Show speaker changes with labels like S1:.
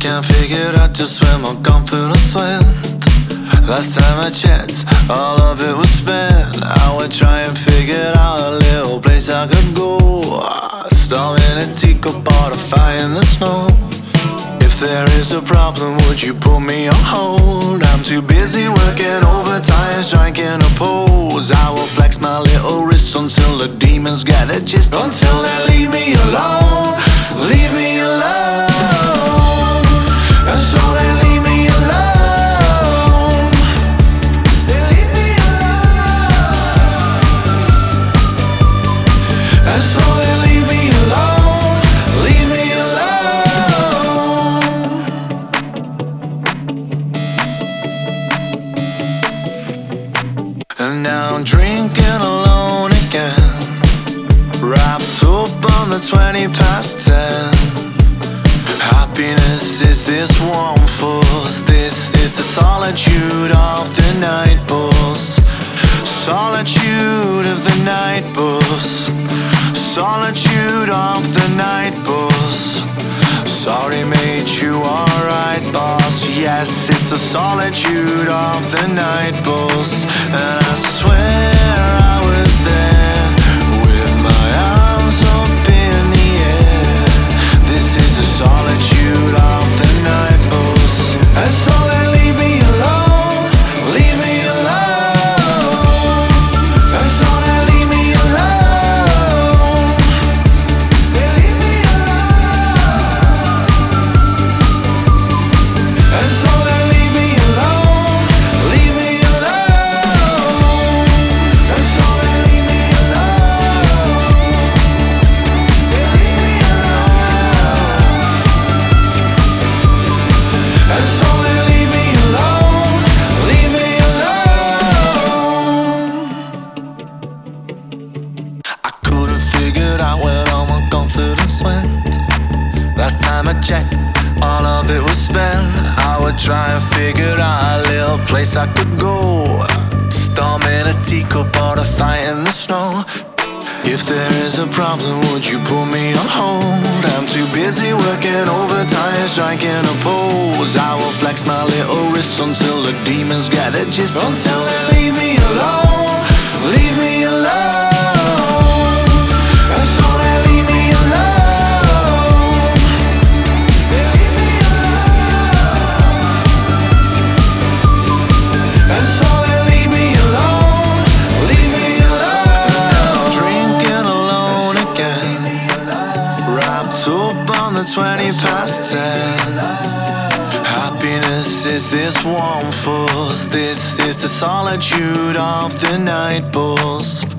S1: can't figure out just where my confidence went. Last time I checked, all of it was spent. I would try and figure out a little place I could go. Storm in a teacup, bought a fire in the snow. If there is a problem, would you put me on hold? I'm too busy working overtime, striking a pose. I will flex my little wrists until the demons get a gist. Until they leave me alone, leave me alone. And so they leave me alone. They leave me alone. And so they leave me alone, leave me alone. And now I'm drinking alone again, wrapped up on the 20 past 10. Happiness is this warm force. This is the solitude of the night bus. Solitude of the night bus. Solitude of the night bus. Sorry mate, you alright boss. Yes, it's the solitude of the night bus. And I swear I was there with my arms up in the air. This is the solitude of the night bus. And so they leave me alone, leave me alone. And so they leave me alone. They leave me alone. And so they leave me alone, leave me alone. And so they leave me alone. They leave me alone. And so they leave me alone, leave me alone. I couldn't figure out where all my confidence went. Last time I checked, all of it was spent. I would try and figure out a little place I could go. Storm in a teacup, or a fight in the snow. If there is a problem, would you put me on hold? I'm too busy working overtime, striking a pose. I will flex my little wrists until the demons get a gist. Until they leave me alone, leave me alone. And so they leave me alone. They leave me alone. And so they leave me alone, leave me alone. Drinking alone again, wrapped up on the 20 past 10. Happiness is this warm force. This is the solitude of the night bus.